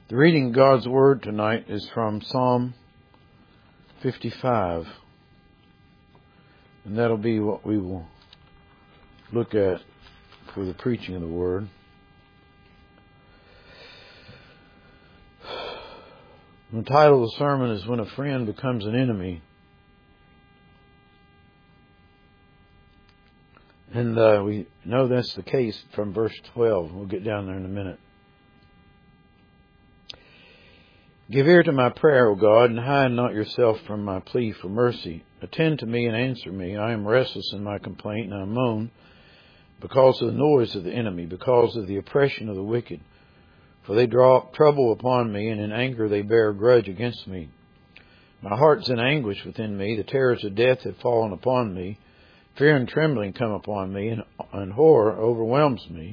The reading of God's Word tonight is from Psalm 55. And that'll be what we will look at for the preaching of the Word. The title of the sermon is When a Friend Becomes an Enemy. And we know that's the case from verse 12. We'll get down there in a minute. Give ear to my prayer, O God, and hide not yourself from my plea for mercy. Attend to me and answer me. I am restless in my complaint, and I moan because of the noise of the enemy, because of the oppression of the wicked. For they draw trouble upon me, and in anger they bear a grudge against me. My heart is in anguish within me. The terrors of death have fallen upon me. Fear and trembling come upon me, and horror overwhelms me.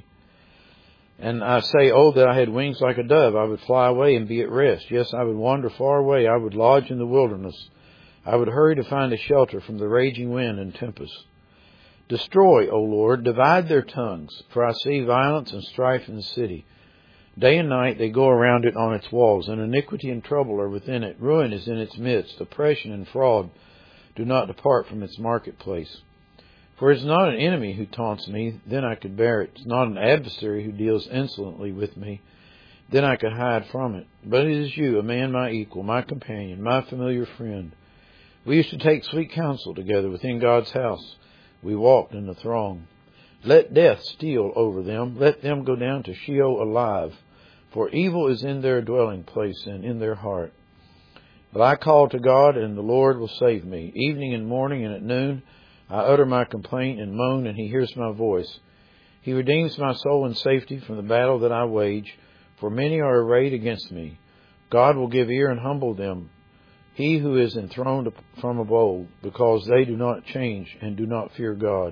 And I say, oh, that I had wings like a dove. I would fly away and be at rest. Yes, I would wander far away. I would lodge in the wilderness. I would hurry to find a shelter from the raging wind and tempest. Destroy, O Lord, divide their tongues, for I see violence and strife in the city. Day and night they go around it on its walls, and iniquity and trouble are within it. Ruin is in its midst. Oppression and fraud do not depart from its marketplace. For it is not an enemy who taunts me, then I could bear it. It is not an adversary who deals insolently with me, then I could hide from it. But it is you, a man my equal, my companion, my familiar friend. We used to take sweet counsel together within God's house. We walked in the throng. Let death steal over them. Let them go down to Sheol alive. For evil is in their dwelling place and in their heart. But I call to God, and the Lord will save me. Evening and morning and at noon I utter my complaint and moan, and he hears my voice. He redeems my soul in safety from the battle that I wage, for many are arrayed against me. God will give ear and humble them, he who is enthroned from of old, because they do not change and do not fear God.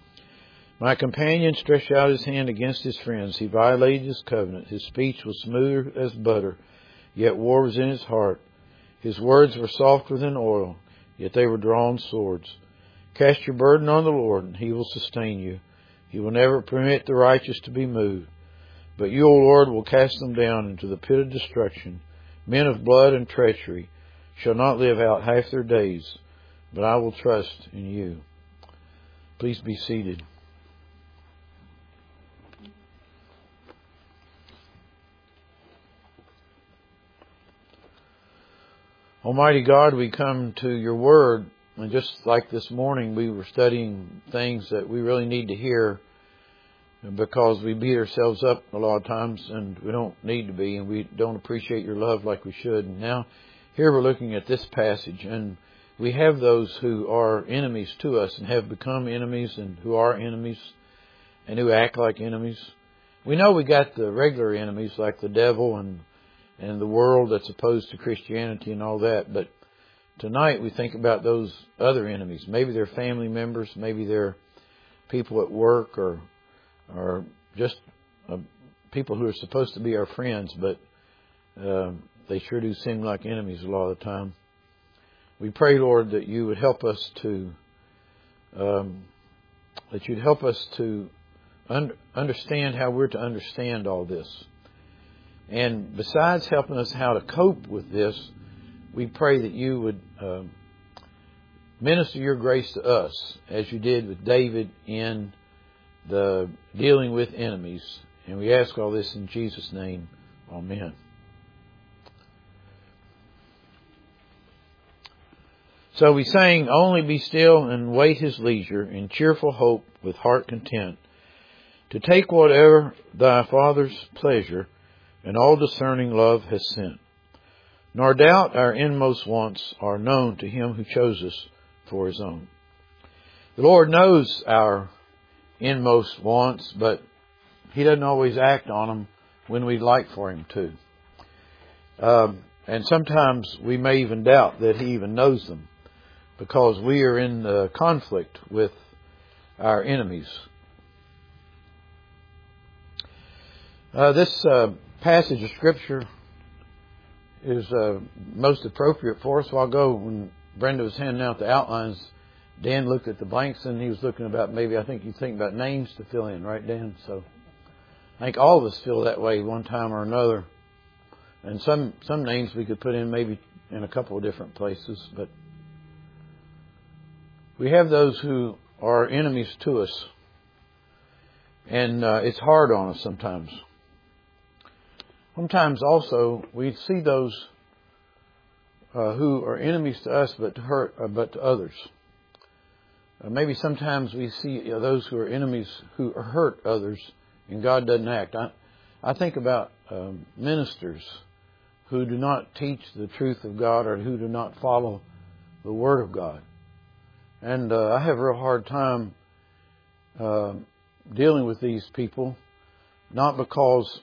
My companion stretched out his hand against his friends. He violated his covenant. His speech was smooth as butter, yet war was in his heart. His words were softer than oil, yet they were drawn swords. Cast your burden on the Lord, and he will sustain you. He will never permit the righteous to be moved. But you, O Lord, will cast them down into the pit of destruction. Men of blood and treachery shall not live out half their days, but I will trust in you. Please be seated. Almighty God, we come to your word. And just like this morning, we were studying things that we really need to hear because we beat ourselves up a lot of times and we don't need to be, and we don't appreciate your love like we should. And now here we're looking at this passage, and we have those who are enemies to us and have become enemies and who are enemies and who act like enemies. We know we got the regular enemies like the devil and the world that's opposed to Christianity and all that, but tonight we think about those other enemies. Maybe they're family members, maybe they're people at work or just people who are supposed to be our friends, but they sure do seem like enemies a lot of the time. We pray, Lord, that you would help us to understand how we're to understand all this. And besides helping us how to cope with this, we pray that you would minister your grace to us as you did with David in the dealing with enemies. And we ask all this in Jesus' name. Amen. So we sang, only be still and wait his leisure, in cheerful hope with heart content, to take whatever thy Father's pleasure and all discerning love has sent. Nor doubt our inmost wants are known to him who chose us for his own. The Lord knows our inmost wants, but he doesn't always act on them when we'd like for him to. And sometimes we may even doubt that he even knows them because we are in the conflict with our enemies. This passage of Scripture is most appropriate for us. A while ago, when Brenda was handing out the outlines, Dan looked at the blanks and he was looking about I think he's thinking about names to fill in, right, Dan? So I think all of us feel that way one time or another. And some names we could put in maybe in a couple of different places, but we have those who are enemies to us. And it's hard on us sometimes. Sometimes also we see those who are enemies to us but to others. Maybe sometimes we see those who are enemies who hurt others and God doesn't act. I think about ministers who do not teach the truth of God or who do not follow the Word of God. And I have a real hard time dealing with these people, not because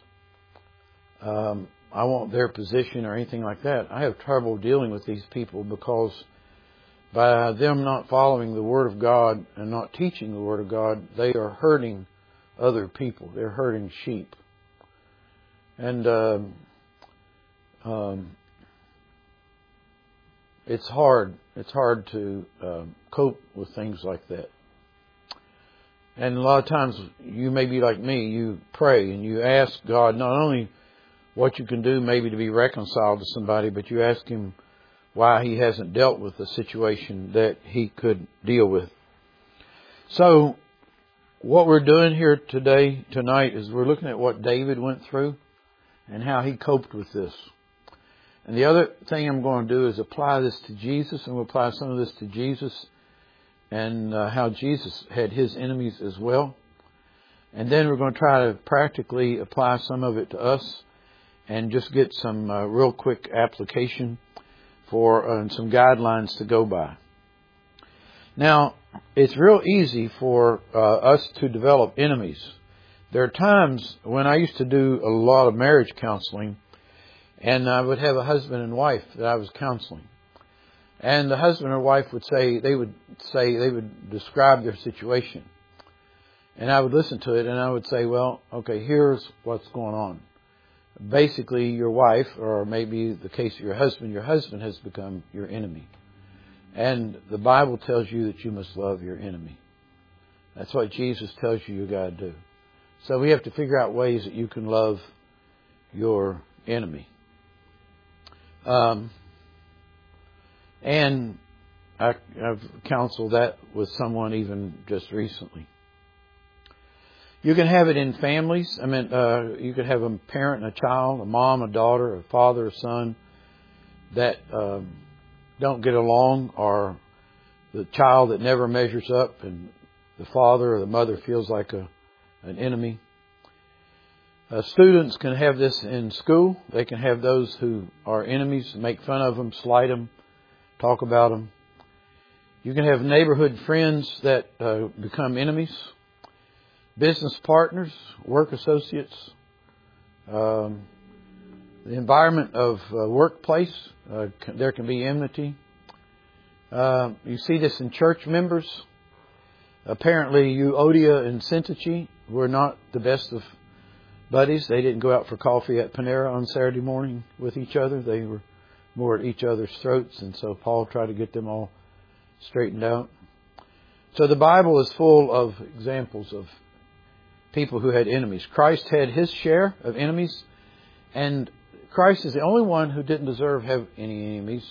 I want their position or anything like that. I have trouble dealing with these people because by them not following the Word of God and not teaching the Word of God, they are hurting other people. They're hurting sheep. And it's hard. It's hard to cope with things like that. And a lot of times you may be like me. You pray and you ask God not only what you can do maybe to be reconciled to somebody, but you ask Him why He hasn't dealt with the situation that He could deal with. So what we're doing here tonight is we're looking at what David went through and how he coped with this. And the other thing I'm going to do is apply this to Jesus, and we'll apply some of this to Jesus and how Jesus had His enemies as well. And then we're going to try to practically apply some of it to us and just get some real quick application for some guidelines to go by. Now, it's real easy for us to develop enemies. There are times when I used to do a lot of marriage counseling, and I would have a husband and wife that I was counseling. And the husband or wife would they would describe their situation. And I would listen to it and I would say, well, okay, here's what's going on. Basically, your wife, or maybe the case of your husband has become your enemy. And the Bible tells you that you must love your enemy. That's what Jesus tells you got to do. So we have to figure out ways that you can love your enemy. And I've counseled that with someone even just recently. You can have it in families. You could have a parent and a child, a mom, a daughter, a father, a son that don't get along, or the child that never measures up and the father or the mother feels like an enemy. Students can have this in school. They can have those who are enemies, make fun of them, slight them, talk about them. You can have neighborhood friends that become enemies. Business partners, work associates, the environment of workplace, there can be enmity. You see this in church members. Apparently, Euodia and Syntyche were not the best of buddies. They didn't go out for coffee at Panera on Saturday morning with each other. They were more at each other's throats, and so Paul tried to get them all straightened out. So the Bible is full of examples of people who had enemies. Christ had His share of enemies, and Christ is the only one who didn't deserve to have any enemies.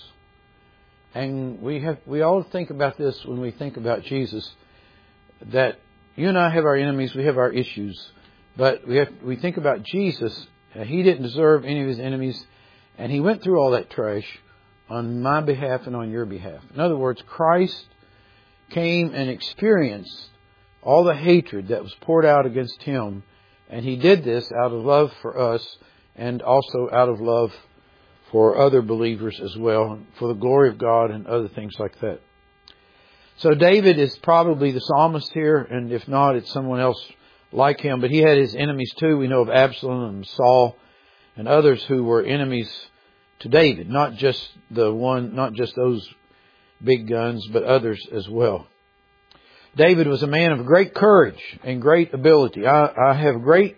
And we all think about this when we think about Jesus, that you and I have our enemies, we have our issues, but we think about Jesus. He didn't deserve any of His enemies, and He went through all that trash on my behalf and on your behalf. In other words, Christ came and experienced all the hatred that was poured out against Him. And He did this out of love for us and also out of love for other believers as well, for the glory of God and other things like that. So David is probably the psalmist here, and if not, it's someone else like him. But he had his enemies too. We know of Absalom and Saul and others who were enemies to David. Not just those big guns, but others as well. David was a man of great courage and great ability. I have great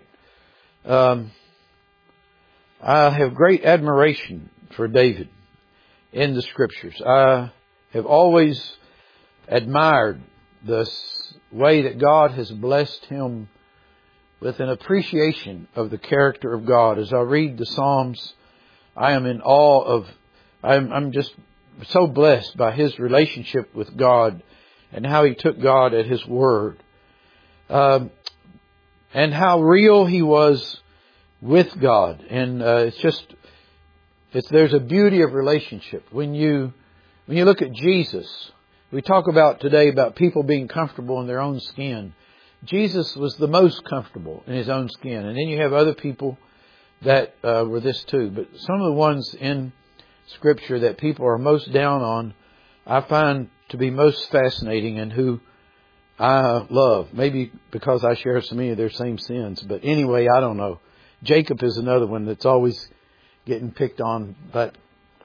admiration for David in the Scriptures. I have always admired the way that God has blessed him with an appreciation of the character of God. As I read the Psalms, I am in awe of, I'm just so blessed by his relationship with God and how he took God at his word. And how real he was with God. And there's a beauty of relationship. When you look at Jesus, we talk about today about people being comfortable in their own skin. Jesus was the most comfortable in his own skin. And then you have other people that were this too. But some of the ones in Scripture that people are most down on, I find to be most fascinating and who I love. Maybe because I share so many of their same sins. But anyway, I don't know. Jacob is another one that's always getting picked on. But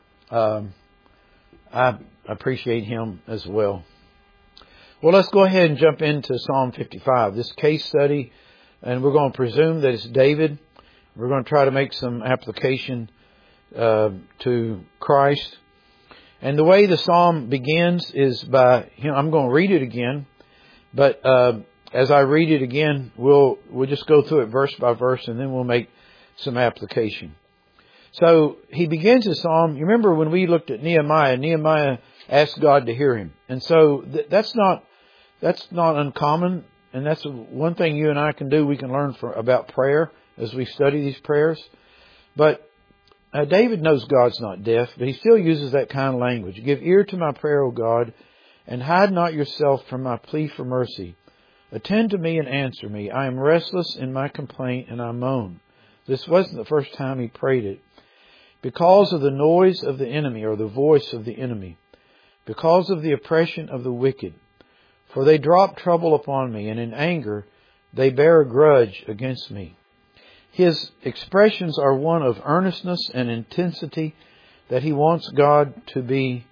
I appreciate him as well. Well, let's go ahead and jump into Psalm 55. This case study, and we're going to presume that it's David. We're going to try to make some application to Christ. And the way the psalm begins is by him. I'm going to read it again, but as I read it again, we'll just go through it verse by verse, and then we'll make some application. So he begins his psalm. You remember when we looked at Nehemiah? Nehemiah asked God to hear him, and so that's not uncommon. And that's one thing you and I can do. We can learn about prayer as we study these prayers. But David knows God's not deaf, but he still uses that kind of language. Give ear to my prayer, O God, and hide not yourself from my plea for mercy. Attend to me and answer me. I am restless in my complaint, and I moan. This wasn't the first time he prayed it. Because of the noise of the enemy, or the voice of the enemy. Because of the oppression of the wicked. For they drop trouble upon me, and in anger they bear a grudge against me. His expressions are one of earnestness and intensity that he wants God to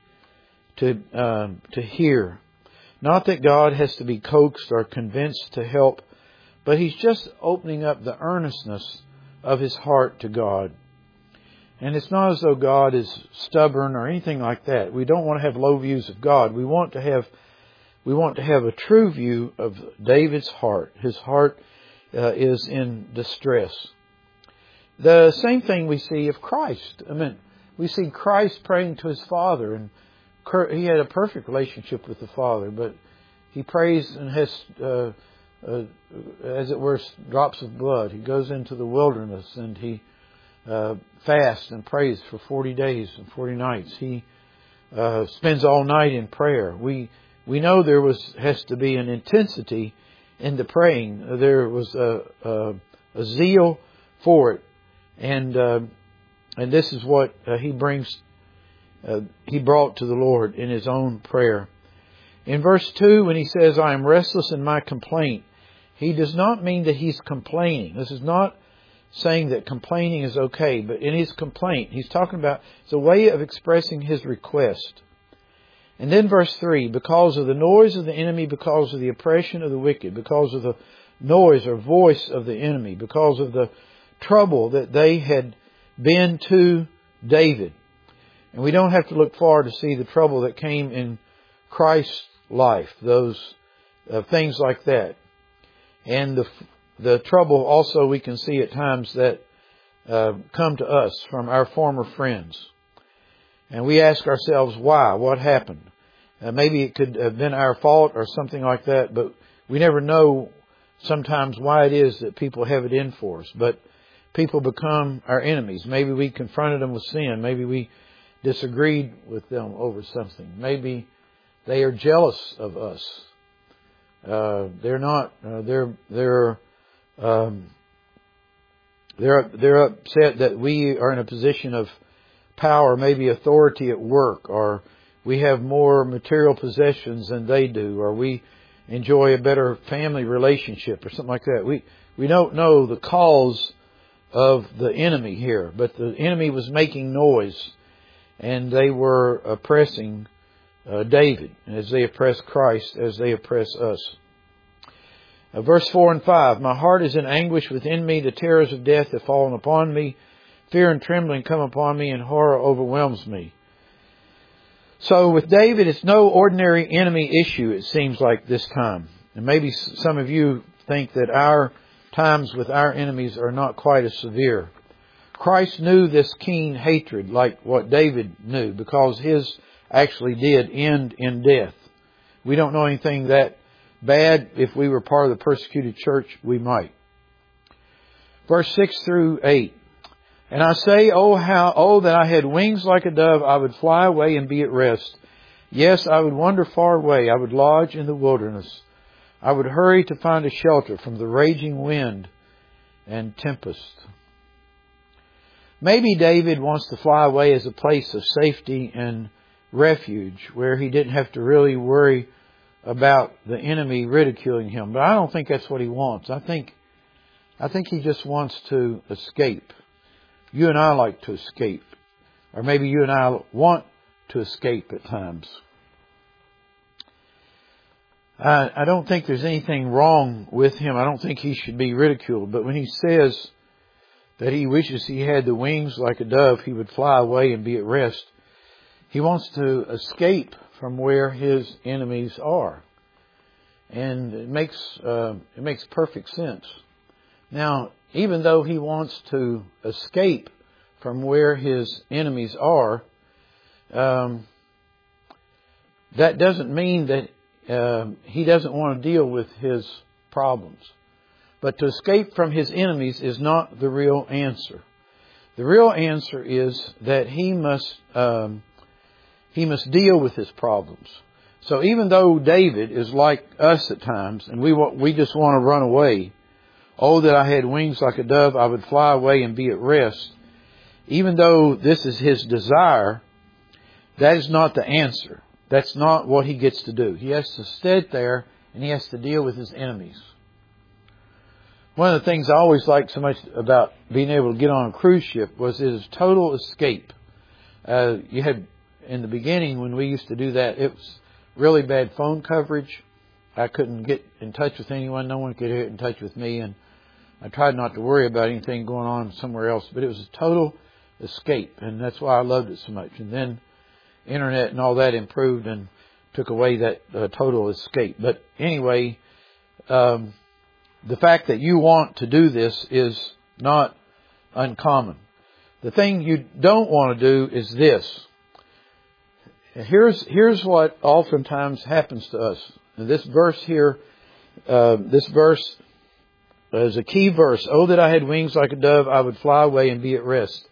hear. Not that God has to be coaxed or convinced to help, but he's just opening up the earnestness of his heart to God. And it's not as though God is stubborn or anything like that. We don't want to have low views of God. We want to have a true view of David's heart. His heart is in distress. The same thing we see of Christ. I mean, we see Christ praying to his Father, and he had a perfect relationship with the Father, but he prays and has, as it were, drops of blood. He goes into the wilderness and he fasts and prays for 40 days and 40 nights. He spends all night in prayer. We know there has to be an intensity in the praying. There was a zeal for it, and this is what he brought to the Lord in his own prayer. In verse 2, when he says, "I am restless in my complaint," he does not mean that he's complaining. This is not saying that complaining is okay, but in his complaint, he's talking about it's a way of expressing his request. And then verse 3, because of the noise of the enemy, because of the oppression of the wicked, because of the noise or voice of the enemy, because of the trouble that they had been to David. And we don't have to look far to see the trouble that came in Christ's life, those things like that. And the trouble also we can see at times that come to us from our former friends. And we ask ourselves, why? What happened? Maybe it could have been our fault or something like that, but we never know sometimes why it is that people have it in for us. But people become our enemies. Maybe we confronted them with sin. Maybe we disagreed with them over something. Maybe they are jealous of us. They're not. They're upset that we are in a position of power, maybe authority at work, or we have more material possessions than they do, or we enjoy a better family relationship or something like that. We don't know the cause of the enemy here, but the enemy was making noise, and they were oppressing David as they oppress Christ, as they oppress us. Verse 4 and 5, my heart is in anguish within me. The terrors of death have fallen upon me. Fear and trembling come upon me, and horror overwhelms me. So with David, it's no ordinary enemy issue, it seems like this time. And maybe some of you think that our times with our enemies are not quite as severe. Christ knew this keen hatred like what David knew, because his actually did end in death. We don't know anything that bad. If we were part of the persecuted church, we might. Verse 6 through 8. And I say, oh, that I had wings like a dove, I would fly away and be at rest. Yes, I would wander far away. I would lodge in the wilderness. I would hurry to find a shelter from the raging wind and tempest. Maybe David wants to fly away as a place of safety and refuge, where he didn't have to really worry about the enemy ridiculing him. But I don't think that's what he wants. I think he just wants to escape. You and I like to escape. Or maybe you and I want to escape at times. I don't think there's anything wrong with him. I don't think he should be ridiculed. But when he says that he wishes he had the wings like a dove, he would fly away and be at rest, he wants to escape from where his enemies are. And it makes perfect sense. Now, even though he wants to escape from where his enemies are, that doesn't mean that he doesn't want to deal with his problems. But to escape from his enemies is not the real answer. The real answer is that he must deal with his problems. So even though David is like us at times, and we just want to run away, oh, that I had wings like a dove, I would fly away and be at rest. Even though this is his desire, that is not the answer. That's not what he gets to do. He has to sit there and he has to deal with his enemies. One of the things I always liked so much about being able to get on a cruise ship was it is total escape. You had, in the beginning when we used to do that, it was really bad phone coverage. I couldn't get in touch with anyone. No one could get in touch with me. And I tried not to worry about anything going on somewhere else. But it was a total escape. And that's why I loved it so much. And then internet and all that improved and took away that total escape. But anyway, the fact that you want to do this is not uncommon. The thing you don't want to do is this. Here's what oftentimes happens to us. And this verse here, this verse is a key verse. Oh, that I had wings like a dove, I would fly away and be at rest.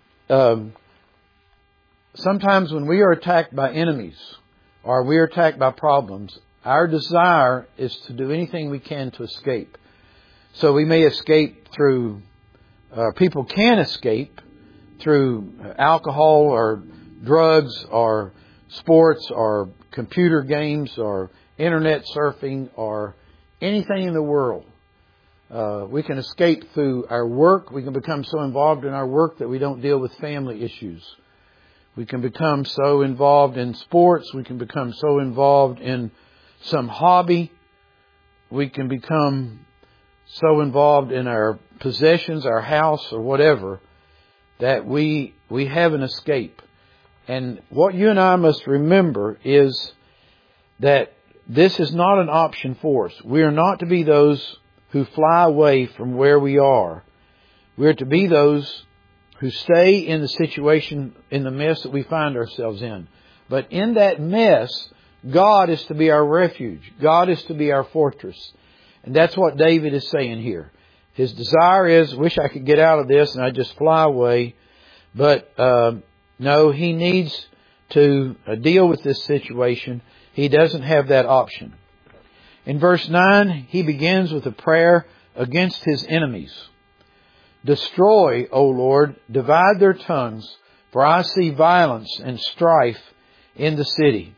Sometimes when we are attacked by enemies or we are attacked by problems, our desire is to do anything we can to escape. So we may escape through, people can escape through alcohol or drugs or sports or computer games or internet surfing or anything in the world. We can escape through our work. We can become so involved in our work that we don't deal with family issues. We can become so involved in sports. We can become so involved in some hobby. We can become so involved in our possessions, our house, or whatever, that we have an escape. And what you and I must remember is that this is not an option for us. We are not to be those who fly away from where we are. We are to be those who stay in the situation, in the mess that we find ourselves in. But in that mess, God is to be our refuge. God is to be our fortress. And that's what David is saying here. His desire is, wish I could get out of this and I'd just fly away. But no, he needs to deal with this situation. He doesn't have that option. In verse 9, he begins with a prayer against his enemies. Destroy, O Lord, divide their tongues, for I see violence and strife in the city.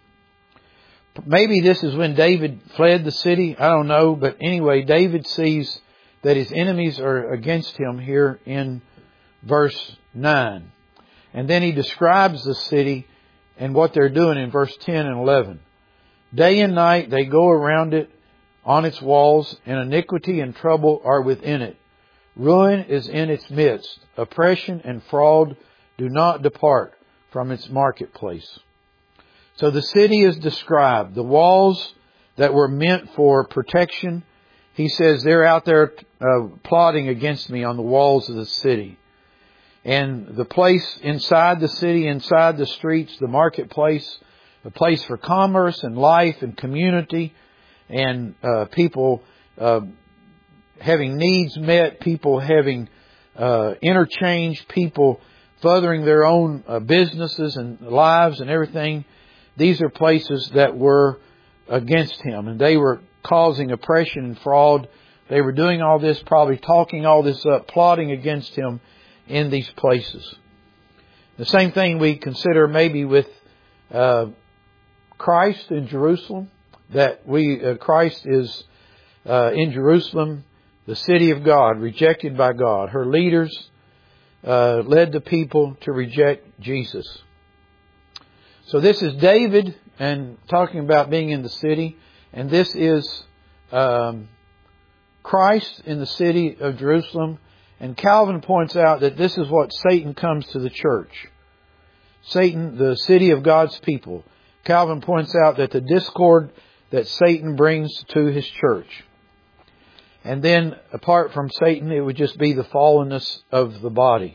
Maybe this is when David fled the city. I don't know. But anyway, David sees that his enemies are against him here in verse 9. And then he describes the city and what they're doing in verse 10 and 11. Day and night they go around it on its walls, and iniquity and trouble are within it. Ruin is in its midst. Oppression and fraud do not depart from its marketplace. So the city is described. The walls that were meant for protection, he says they're out there plotting against me on the walls of the city. and the place inside the city, inside the streets, the marketplace, a place for commerce and life and community, and people having needs met, people having interchange, people furthering their own businesses and lives and everything. These are places that were against him, and they were causing oppression and fraud. They were doing all this, probably talking all this up, plotting against him in these places. The same thing we consider maybe with Christ in Jerusalem, that Christ is in Jerusalem, the city of God, rejected by God. Her leaders led the people to reject Jesus. So this is David, and talking about being in the city, and this is Christ in the city of Jerusalem. And Calvin points out that this is what Satan comes to the church. Satan, the city of God's people. Calvin points out that the discord that Satan brings to his church. And then, apart from Satan, it would just be the fallenness of the body.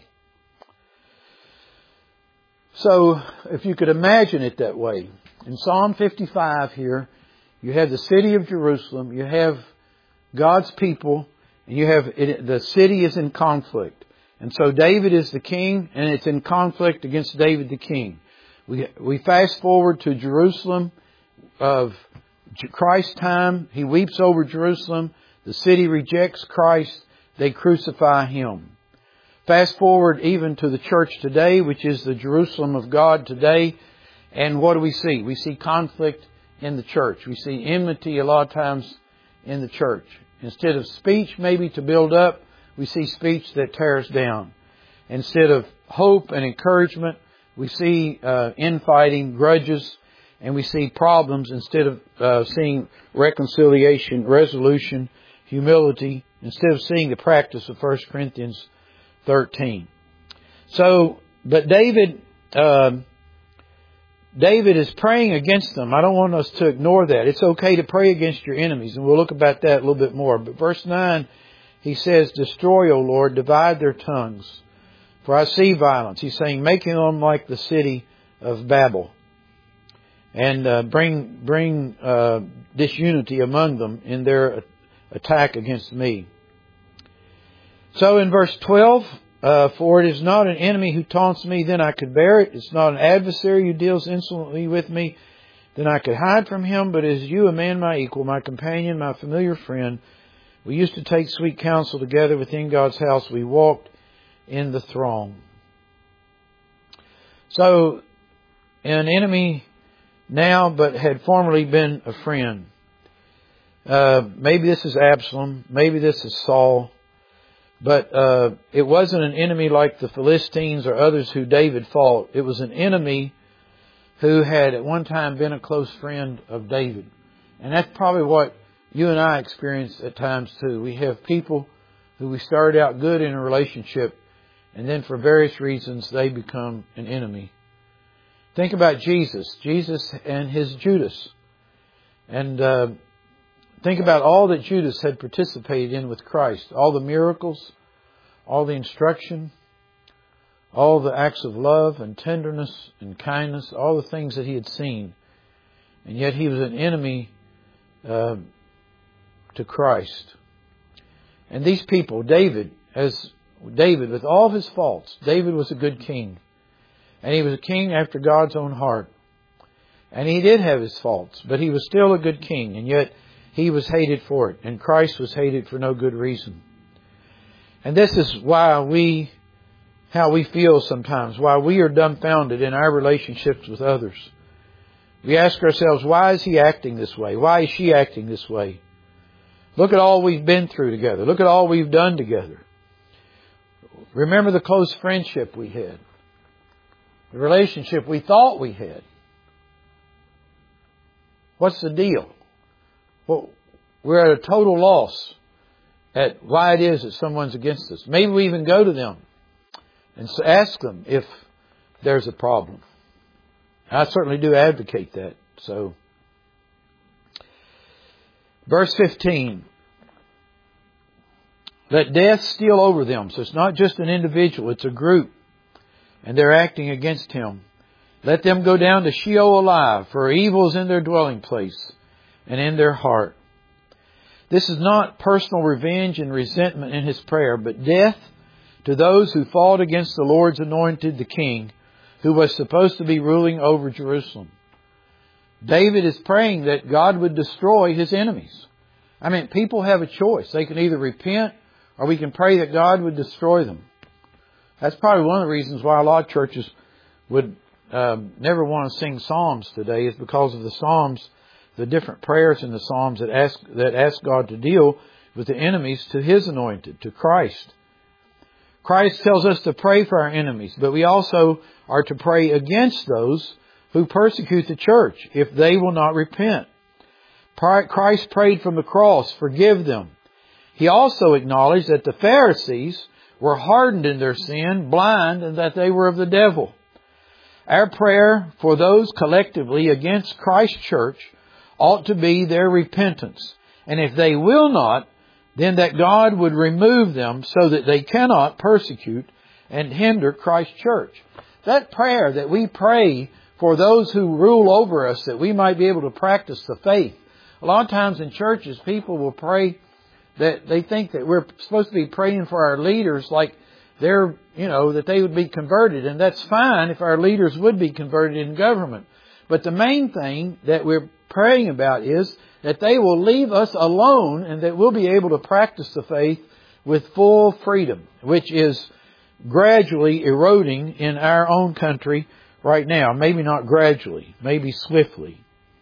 So, if you could imagine it that way, in Psalm 55 here, you have the city of Jerusalem, you have God's people, and you have the city is in conflict. And so David is the king, and it's in conflict against David the king. We fast forward to Jerusalem of Christ's time. He weeps over Jerusalem. The city rejects Christ. They crucify Him. Fast forward even to the church today, which is the Jerusalem of God today. And what do we see? We see conflict in the church. We see enmity a lot of times in the church. Instead of speech maybe to build up, we see speech that tears down. Instead of hope and encouragement, we see infighting, grudges, and we see problems instead of seeing reconciliation, resolution, humility, instead of seeing the practice of 1 Corinthians 13. So, but David is praying against them. I don't want us to ignore that. It's okay to pray against your enemies, and we'll look about that a little bit more. But verse 9, he says, "Destroy, O Lord, divide their tongues. For I see violence." He's saying, making them like the city of Babel. And bring disunity among them in their attack against me. So in verse 12, "For it is not an enemy who taunts me, then I could bear it. It's not an adversary who deals insolently with me, then I could hide from him. But it is you, a man my equal, my companion, my familiar friend. We used to take sweet counsel together within God's house. We walked in the throng." So, an enemy now, but had formerly been a friend. Maybe this is Absalom. Maybe this is Saul. But it wasn't an enemy like the Philistines or others who David fought. It was an enemy who had at one time been a close friend of David. And that's probably what you and I experience at times too. We have people who we started out good in a relationship, and then for various reasons they become an enemy. Think about Jesus and his Judas. And think about all that Judas had participated in with Christ. All the miracles, all the instruction, all the acts of love and tenderness and kindness, all the things that he had seen. And yet he was an enemy to Christ. And these people, David, with all his faults, David was a good king. And he was a king after God's own heart. And he did have his faults, but he was still a good king. And yet he was hated for it. And Christ was hated for no good reason. And this is why how we feel sometimes, why we are dumbfounded in our relationships with others. We ask ourselves, why is he acting this way? Why is she acting this way? Look at all we've been through together. Look at all we've done together. Remember the close friendship we had. The relationship we thought we had. What's the deal? Well, we're at a total loss at why it is that someone's against us. Maybe we even go to them and ask them if there's a problem. I certainly do advocate that. So, verse 15. "Let death steal over them." So it's not just an individual, it's a group. and they're acting against Him. Let them go down to Sheol alive, for evil is in their dwelling place and in their heart. This is not personal revenge and resentment in his prayer, but death to those who fought against the Lord's anointed, the King, who was supposed to be ruling over Jerusalem. David is praying that God would destroy his enemies. I mean, people have a choice. They can either repent or we can pray that God would destroy them. That's probably one of the reasons why a lot of churches would never want to sing Psalms today, is because of the Psalms, the different prayers in the Psalms that ask God to deal with the enemies to His anointed, to Christ. Christ tells us to pray for our enemies, but we also are to pray against those who persecute the church if they will not repent. Christ prayed from the cross, forgive them. He also acknowledged that the Pharisees were hardened in their sin, blind, and that they were of the devil. Our prayer for those collectively against Christ's church ought to be their repentance. And if they will not, then that God would remove them so that they cannot persecute and hinder Christ's church. That prayer that we pray for those who rule over us, that we might be able to practice the faith. A lot of times in churches, people will pray that they think that we're supposed to be praying for our leaders like they're, that they would be converted. And that's fine if our leaders would be converted in government. But the main thing that we're praying about is that they will leave us alone and that we'll be able to practice the faith with full freedom, which is gradually eroding in our own country right now. Maybe not gradually, maybe swiftly.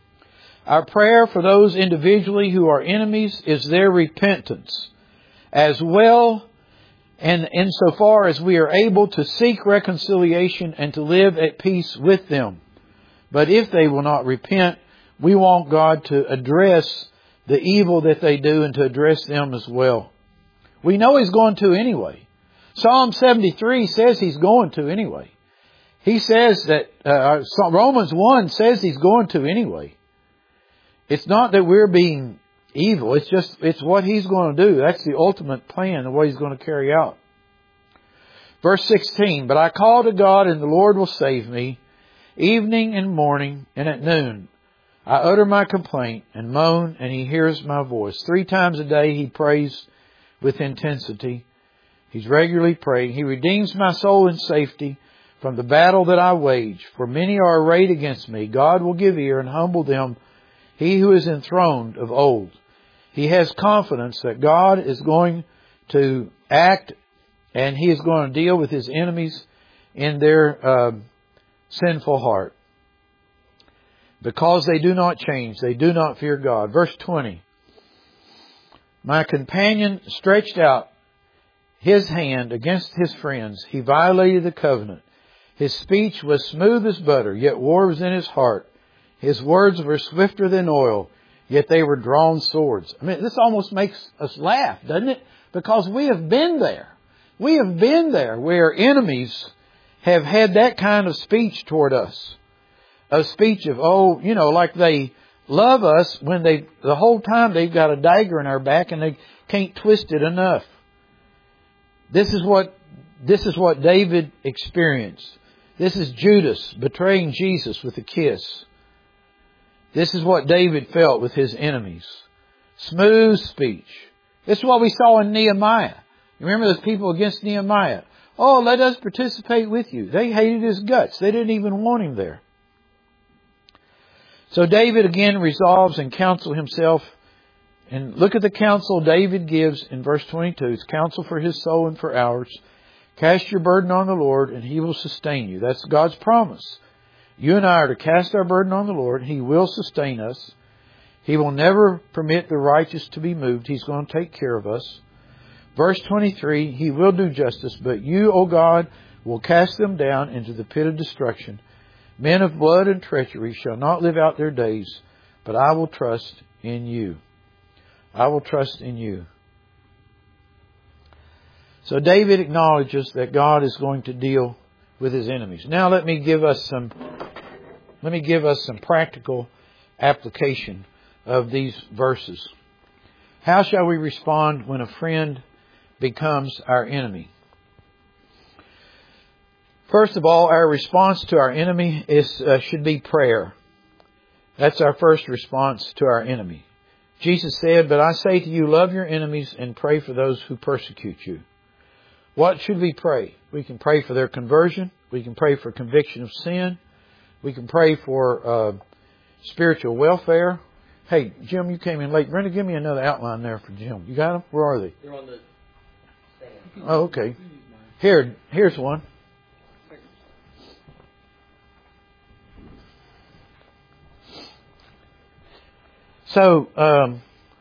Our prayer for those individually who are enemies is their repentance, as well, and insofar as we are able to seek reconciliation and to live at peace with them. But if they will not repent, we want God to address the evil that they do and to address them as well. We know He's going to anyway. Psalm 73 says He's going to anyway. He says that, Romans 1 says He's going to anyway. It's not that we're being evil. It's what He's going to do. That's the ultimate plan, the way He's going to carry out. Verse 16, but I call to God and the Lord will save me. Evening and morning and at noon, I utter my complaint and moan, and He hears my voice. 3 times a day he prays with intensity. He's regularly praying. He redeems my soul in safety from the battle that I wage. For many are arrayed against me. God will give ear and humble them. He who is enthroned of old. He has confidence that God is going to act and He is going to deal with His enemies in their sinful heart. Because they do not change, they do not fear God. Verse 20. My companion stretched out his hand against his friends. He violated the covenant. His speech was smooth as butter, yet war was in his heart. His words were swifter than oil, yet they were drawn swords. I mean, this almost makes us laugh, doesn't it? Because we have been there. We have been there where enemies have had that kind of speech toward us. A speech of, like they love us when the whole time they've got a dagger in our back and they can't twist it enough. This is what David experienced. This is Judas betraying Jesus with a kiss. This is what David felt with his enemies. Smooth speech. This is what we saw in Nehemiah. You remember those people against Nehemiah? Oh, let us participate with you. They hated his guts. They didn't even want him there. So David again resolves and counsel himself. And look at the counsel David gives in verse 22. It's counsel for his soul and for ours. Cast your burden on the Lord and He will sustain you. That's God's promise. You and I are to cast our burden on the Lord. He will sustain us. He will never permit the righteous to be moved. He's going to take care of us. Verse 23, He will do justice, but you, O God, will cast them down into the pit of destruction. Men of blood and treachery shall not live out their days, but I will trust in you. I will trust in you. So David acknowledges that God is going to deal with his enemies. Now let me give us some practical application of these verses. How shall we respond when a friend becomes our enemy? First of all, our response to our enemy should be prayer. That's our first response to our enemy. Jesus said, "But I say to you, love your enemies and pray for those who persecute you." What should we pray? We can pray for their conversion. We can pray for conviction of sin. We can pray for spiritual welfare. Hey, Jim, you came in late. Brenda, give me another outline there for Jim. You got them? Where are they? They're on the stand. Oh, okay. Here's one. So,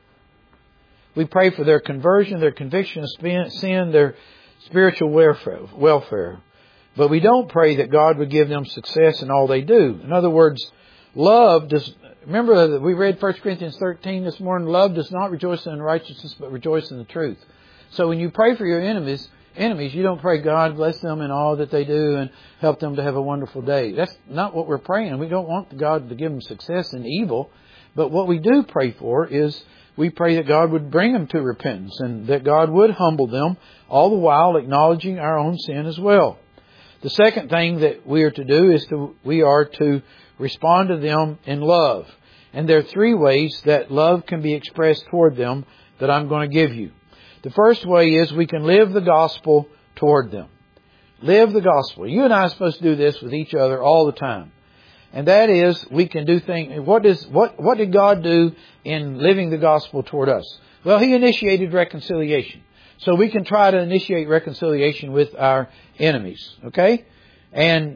we pray for their conversion, their conviction of sin, their spiritual welfare. But we don't pray that God would give them success in all they do. In other words, love does... Remember that we read 1 Corinthians 13 this morning, love does not rejoice in unrighteousness, but rejoice in the truth. So when you pray for your enemies, you don't pray, God bless them in all that they do and help them to have a wonderful day. That's not what we're praying. We don't want God to give them success in evil. But what we do pray for is we pray that God would bring them to repentance and that God would humble them, all the while acknowledging our own sin as well. The second thing that we are to do is we are to respond to them in love. And there are three ways that love can be expressed toward them that I'm going to give you. The first way is we can live the gospel toward them. Live the gospel. You and I are supposed to do this with each other all the time. And that is, we can do things. What did God do in living the gospel toward us? Well, He initiated reconciliation. So we can try to initiate reconciliation with our enemies. Okay? And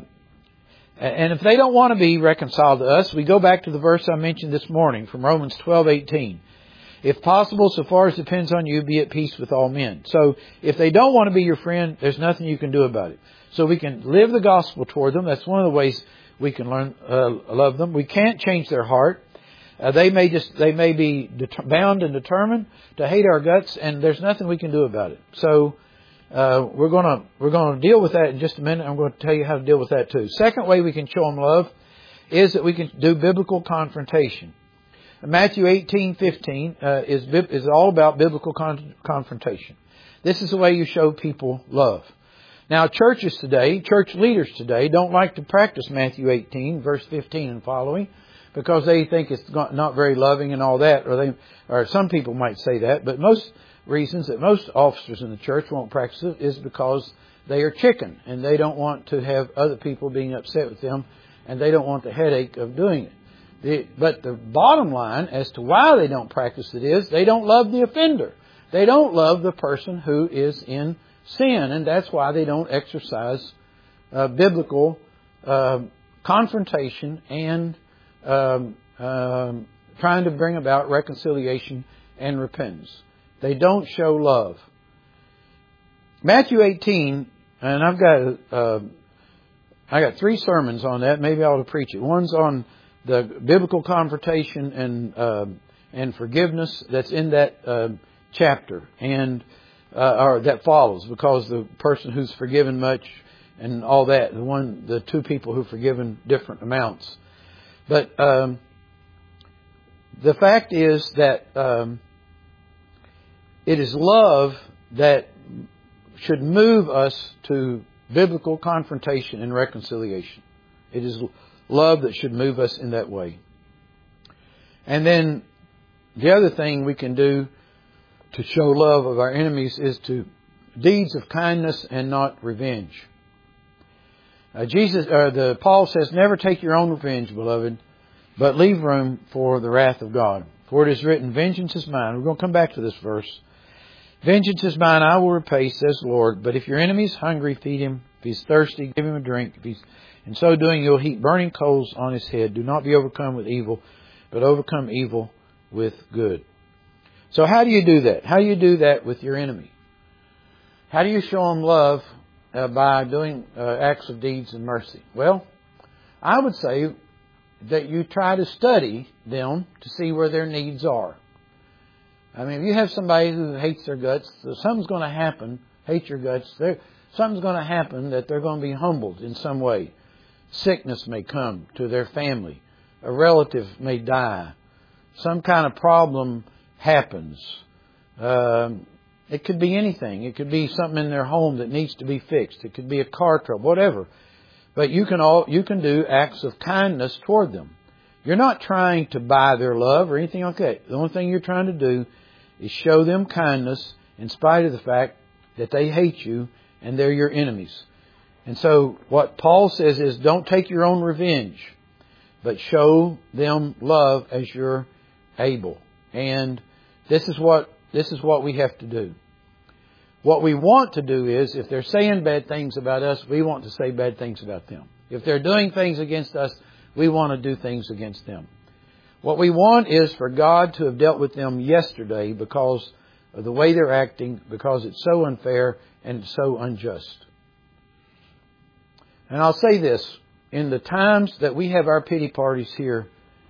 if they don't want to be reconciled to us, we go back to the verse I mentioned this morning from Romans 12:18. If possible, so far as depends on you, be at peace with all men. So if they don't want to be your friend, there's nothing you can do about it. So we can live the gospel toward them. That's one of the ways we can learn love them. We can't change their heart. They may be bound and determined to hate our guts, and there's nothing we can do about it. So we're going to deal with that in just a minute. I'm going to tell you how to deal with that too. Second way we can show them love is that we can do biblical confrontation. Matthew 18:15 is all about biblical confrontation. This is the way you show people love. Now, church leaders today don't like to practice Matthew 18, verse 15 and following, because they think it's not very loving and all that, or some people might say that, but most reasons that most officers in the church won't practice it is because they are chicken, and they don't want to have other people being upset with them, and they don't want the headache of doing it. But the bottom line as to why they don't practice it is they don't love the offender. They don't love the person who is in sin, and that's why they don't exercise biblical confrontation and trying to bring about reconciliation and repentance. They don't show love. Matthew 18, and I've got 3 sermons on that. Maybe I ought to preach it. One's on the biblical confrontation and forgiveness that's in that chapter, and or that follows, because the person who's forgiven much and all that, the 2 people who've forgiven different amounts. But the fact is that it is love that should move us to biblical confrontation and reconciliation. It is love that should move us in that way. And then the other thing we can do to show love of our enemies is to deeds of kindness and not revenge. Paul says, "Never take your own revenge, beloved, but leave room for the wrath of God. For it is written, vengeance is mine." We're going to come back to this verse. "Vengeance is mine, I will repay, says the Lord. But if your enemy is hungry, feed him. If he's thirsty, give him a drink. In so doing, you'll heap burning coals on his head. Do not be overcome with evil, but overcome evil with good." So how do you do that? How do you do that with your enemy? How do you show them love by doing acts of deeds and mercy? Well, I would say that you try to study them to see where their needs are. I mean, if you have somebody who hates their guts, something's going to happen. Hate your guts. Something's going to happen that they're going to be humbled in some way. Sickness may come to their family. A relative may die. Some kind of problem happens. It could be anything. It could be something in their home that needs to be fixed. It could be a car trouble, whatever. But you can do acts of kindness toward them. You're not trying to buy their love or anything like that. The only thing you're trying to do is show them kindness in spite of the fact that they hate you and they're your enemies. And so what Paul says is, don't take your own revenge, but show them love as you're able. And this is what we have to do. What we want to do is, if they're saying bad things about us, we want to say bad things about them. If they're doing things against us, we want to do things against them. What we want is for God to have dealt with them yesterday because of the way they're acting, because it's so unfair and so unjust. And I'll say this, in the times that we have our pity parties here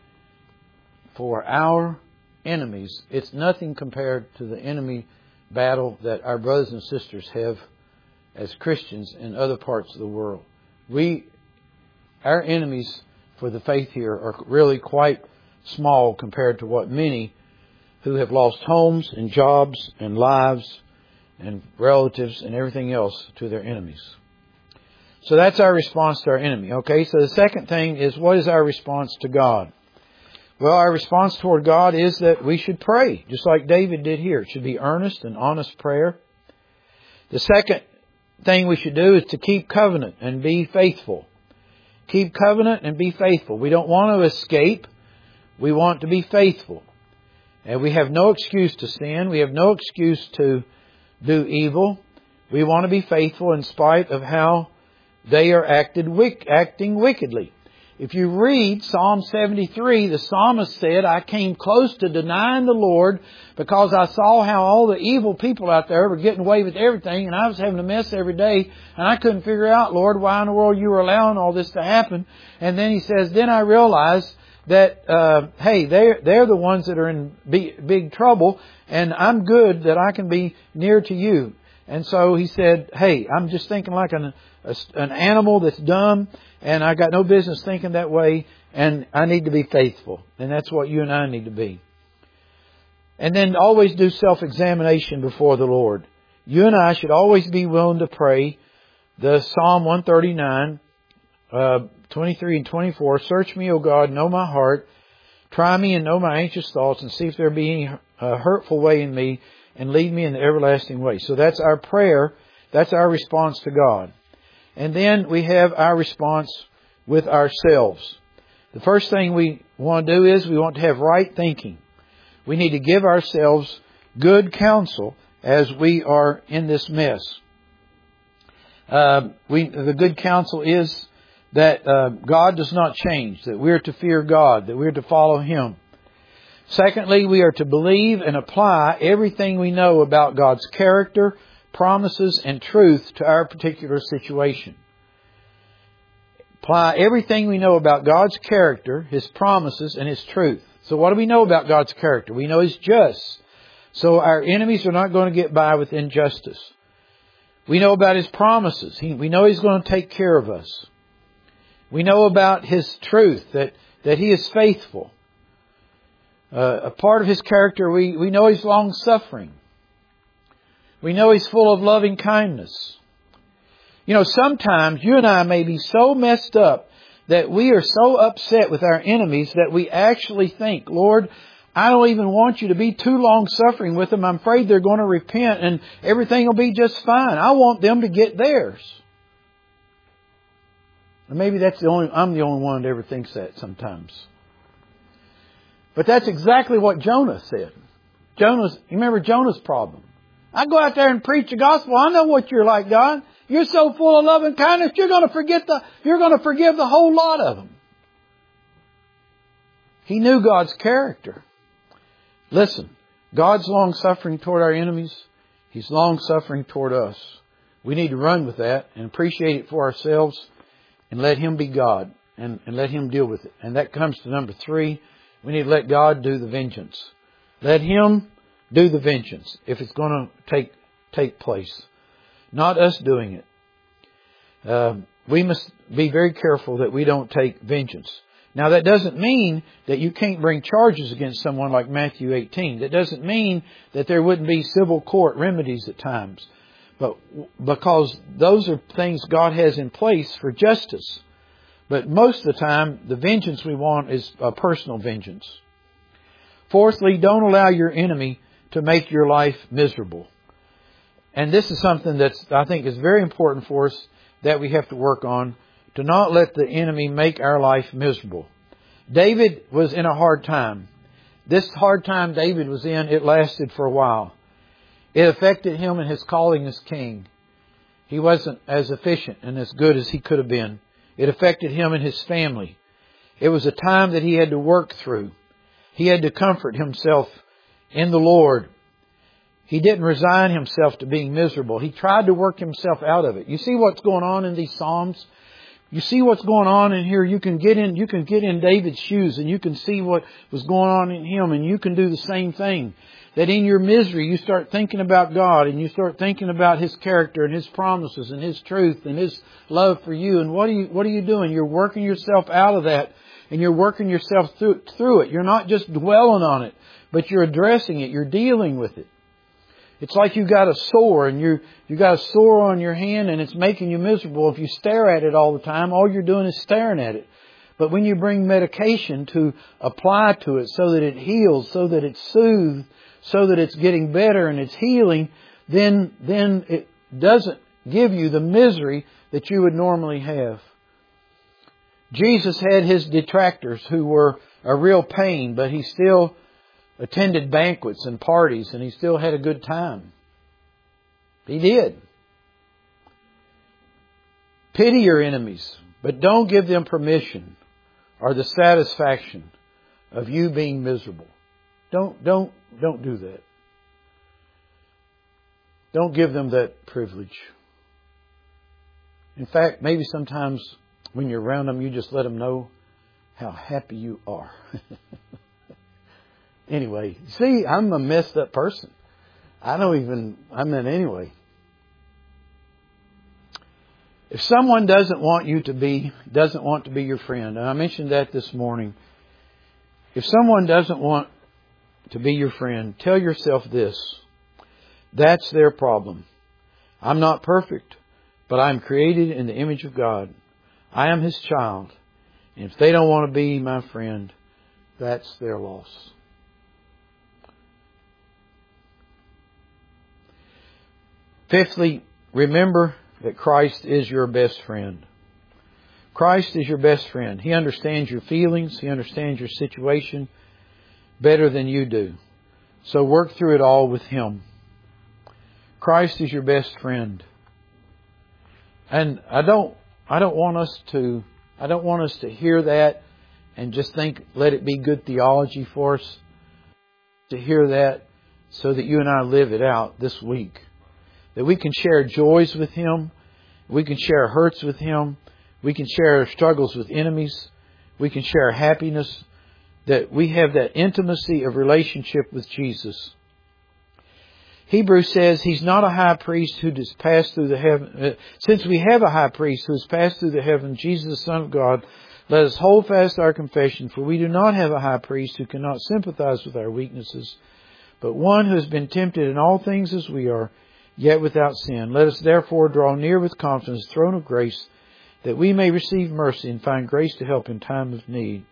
for our enemies, it's nothing compared to the enemy battle that our brothers and sisters have as Christians in other parts of the world. Our enemies for the faith here are really quite small compared to what many who have lost homes and jobs and lives and relatives and everything else to their enemies. So that's our response to our enemy. Okay, so the second thing is, what is our response to God? Well, our response toward God is that we should pray, just like David did here. It should be earnest and honest prayer. The second thing we should do is to keep covenant and be faithful. Keep covenant and be faithful. We don't want to escape. We want to be faithful. And we have no excuse to sin. We have no excuse to do evil. We want to be faithful in spite of how they are acting wickedly. If you read Psalm 73, the psalmist said, I came close to denying the Lord because I saw how all the evil people out there were getting away with everything, and I was having a mess every day, and I couldn't figure out, Lord, why in the world you were allowing all this to happen. And then he says, then I realized that, hey, they're the ones that are in big trouble, and I'm good that I can be near to you. And so he said, hey, I'm just thinking like an animal that's dumb, and I got no business thinking that way, and I need to be faithful. And that's what you and I need to be. And then always do self-examination before the Lord. You and I should always be willing to pray the Psalm 139, 23 and 24. Search me, O God, know my heart. Try me and know my anxious thoughts, and see if there be any hurtful way in me, and lead me in the everlasting way. So that's our prayer. That's our response to God. And then we have our response with ourselves. The first thing we want to do is we want to have right thinking. We need to give ourselves good counsel as we are in this mess. The good counsel is that God does not change, that we are to fear God, that we are to follow Him. Secondly, we are to believe and apply everything we know about God's character, promises, and truth to our particular situation. Apply everything we know about God's character, His promises, and His truth. So what do we know about God's character? We know He's just. So our enemies are not going to get by with injustice. We know about His promises. We know He's going to take care of us. We know about His truth, that He is faithful. A part of His character, we know He's long-suffering. We know He's full of loving kindness. You know, sometimes you and I may be so messed up that we are so upset with our enemies that we actually think, Lord, I don't even want you to be too long-suffering with them. I'm afraid they're going to repent and everything will be just fine. I want them to get theirs. And maybe I'm the only one that ever thinks that sometimes. But that's exactly what Jonah said. You remember Jonah's problem? I go out there and preach the gospel. I know what you're like, God. You're so full of love and kindness. You're going to forgive the whole lot of them. He knew God's character. Listen, God's long-suffering toward our enemies. He's long-suffering toward us. We need to run with that and appreciate it for ourselves and let Him be God and let Him deal with it. And that comes to number 3. We need to let God do the vengeance. Let Him do the vengeance if it's going to take place. Not us doing it. We must be very careful that we don't take vengeance. Now, that doesn't mean that you can't bring charges against someone like Matthew 18. That doesn't mean that there wouldn't be civil court remedies at times. But because those are things God has in place for justice. But most of the time, the vengeance we want is a personal vengeance. Fourthly, don't allow your enemy to make your life miserable. And this is something that I think is very important for us that we have to work on, to not let the enemy make our life miserable. David was in a hard time. This hard time David was in, it lasted for a while. It affected him in his calling as king. He wasn't as efficient and as good as he could have been. It affected him and his family. It was a time that he had to work through. He had to comfort himself in the Lord. He didn't resign himself to being miserable. He tried to work himself out of it. You see what's going on in these Psalms? You see what's going on in here. You can get in David's shoes and you can see what was going on in him, and you can do the same thing. That in your misery you start thinking about God, and you start thinking about His character and His promises and His truth and His love for you. And what are you doing? You're working yourself out of that, and you're working yourself through it. You're not just dwelling on it, but you're addressing it. You're dealing with it. It's like you got a sore, and you got a sore on your hand, and it's making you miserable. If you stare at it all the time, all you're doing is staring at it. But when you bring medication to apply to it so that it heals, so that it's soothed, so that it's getting better and it's healing, then it doesn't give you the misery that you would normally have. Jesus had His detractors who were a real pain, but He still attended banquets and parties, and He still had a good time. He did. Pity your enemies, but don't give them permission or the satisfaction of you being miserable. Don't do that. Don't give them that privilege. In fact, maybe sometimes when you're around them, you just let them know how happy you are. Anyway, see, I'm a messed up person. Anyway. If someone doesn't want to be your friend, and I mentioned that this morning. If someone doesn't want to be your friend, tell yourself this: that's their problem. I'm not perfect, but I'm created in the image of God. I am His child. And if they don't want to be my friend, that's their loss. Fifthly, remember that Christ is your best friend. Christ is your best friend. He understands your feelings. He understands your situation better than you do. So work through it all with Him. Christ is your best friend. And I don't want us to hear that and just think, let it be good theology for us to hear that, so that you and I live it out this week. That we can share joys with Him. We can share hurts with Him. We can share our struggles with enemies. We can share happiness. That we have that intimacy of relationship with Jesus. Hebrews says He's not a high priest who has passed through the heaven. Since we have a high priest who has passed through the heaven, Jesus, the Son of God, let us hold fast our confession. For we do not have a high priest who cannot sympathize with our weaknesses, but one who has been tempted in all things as we are, yet without sin. Let us therefore draw near with confidence the throne of grace, that we may receive mercy and find grace to help in time of need.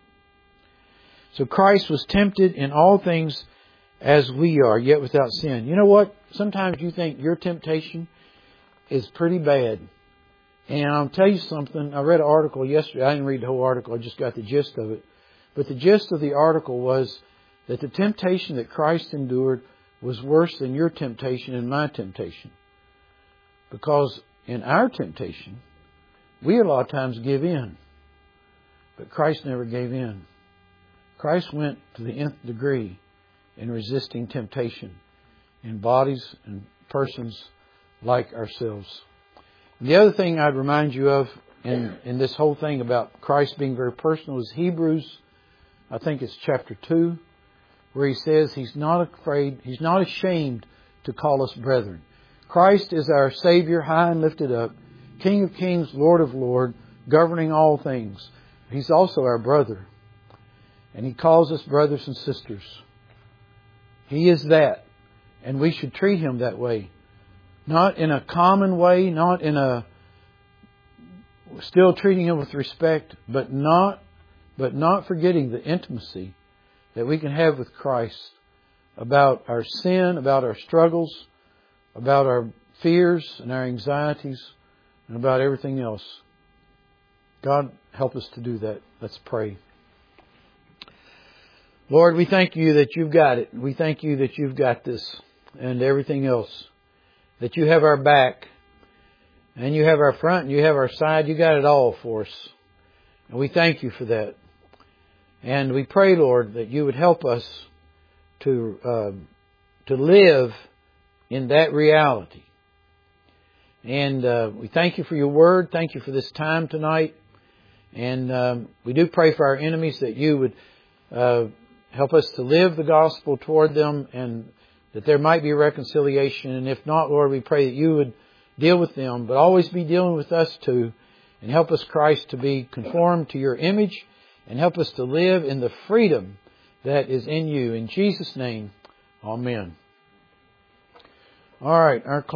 So Christ was tempted in all things as we are, yet without sin. You know what? Sometimes you think your temptation is pretty bad. And I'll tell you something. I read an article yesterday. I didn't read the whole article. I just got the gist of it. But the gist of the article was that the temptation that Christ endured was worse than your temptation and my temptation. Because in our temptation, we a lot of times give in. But Christ never gave in. Christ went to the nth degree in resisting temptation in bodies and persons like ourselves. And the other thing I'd remind you of in this whole thing about Christ being very personal is Hebrews, I think it's chapter 2, where he says He's not afraid, He's not ashamed to call us brethren. Christ is our Savior, high and lifted up, King of kings, Lord of lords, governing all things. He's also our brother. And He calls us brothers and sisters. He is that. And we should treat Him that way. Not in a common way, not in a... still treating Him with respect, but not forgetting the intimacy that we can have with Christ about our sin, about our struggles, about our fears and our anxieties, and about everything else. God, help us to do that. Let's pray. Lord, we thank You that You've got it. We thank You that You've got this and everything else. That You have our back, and You have our front, and You have our side. You got it all for us. And we thank You for that. And we pray, Lord, that You would help us to live in that reality. And we thank You for Your Word. Thank You for this time tonight. And we do pray for our enemies that You would help us to live the gospel toward them, and that there might be reconciliation. And if not, Lord, we pray that You would deal with them, but always be dealing with us too. And help us, Christ, to be conformed to Your image, and help us to live in the freedom that is in You. In Jesus' name, amen. All right.